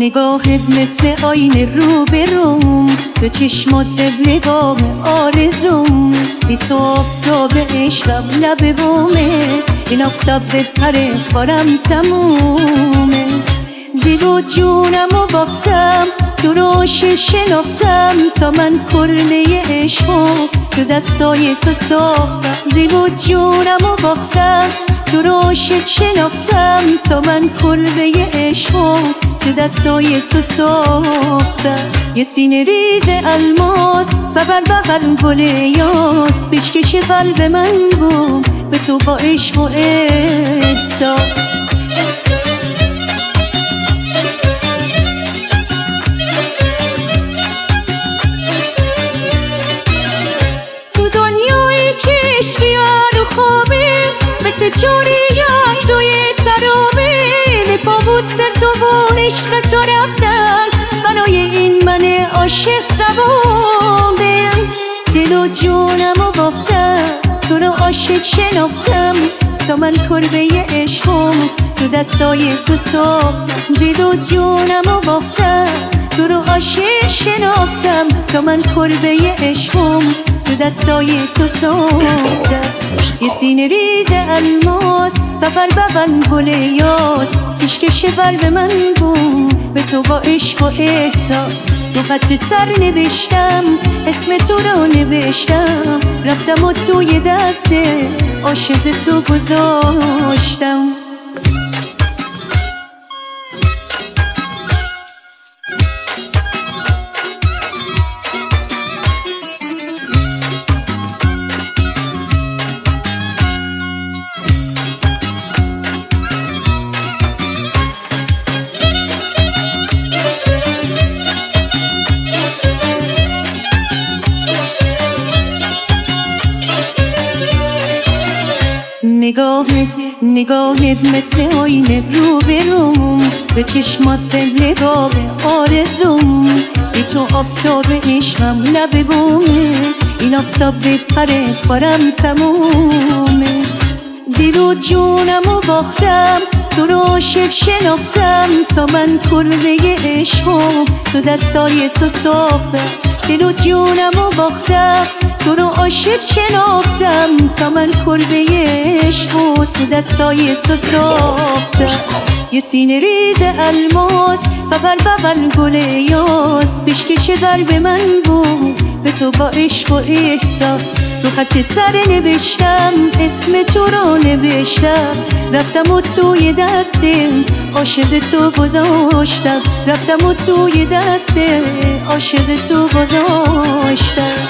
نگاهت مثل آینه رو به روم، به چشمات نگاه آرزوم. بی تو آفتاب عشقم لب بومه، این آفتاب بپره کارم تمومه. دل و جونم و باختم تو روش شناختم، تا من کرنه عشقو تو دستای تو ساختم. دل و جونم و باختم تو روشت شناختم، تا من کرده عشقو تو دستای تو ساختم. یه سینه ریز الماس بغل بغل گل یاس، پیشکش قلب من بود به تو با عشق و احساس. تو دنیای چشمیان و خوابه، مثل جوریان توی سرابه. پا بوست تو و عشق تو رفتن، برای این من عاشق زبونده. دل و جونم و باختم تو رو عاشق شناختم، تا من کربه عشقم تو دستای تو ساختم. دل و جونم و باختم تو رو عاشق شناختم، تا من کربه عشقم تو دستای تو ساختم. یه سینه ریز الماس سفر بغل گل یاس، پیشکش قلب من بود به تو با عشق و احساس. تو خط سر نوشتم اسم تو رو نوشتم، رفتم و توی دست عاشق تو گذاشتم. نگاهت مثل آینه رو به روم، به چشمات نگاه آرزوم. بی تو آفتاب عشقم لب بومه، این آفتاب بپره کارم تمومه. دل و جونم و باختم تو رو عاشق شناختم، تا من کرده عشقو تو دستای تو ساختم. دل و جونم و باختم تو رو عاشق شناختم، تا من کرده عشقو تو دستای تو ساختم. یه سینه ریز الماس بغل بغل گل یاس، پیشکش قلب من بود به تو با عشق و احساس. تو خط سر نوشتم اسم تو رو نوشتم، رفتم و توی دست عاشق تو گذاشتم. رفتم و توی دست عاشق تو گذاشتم.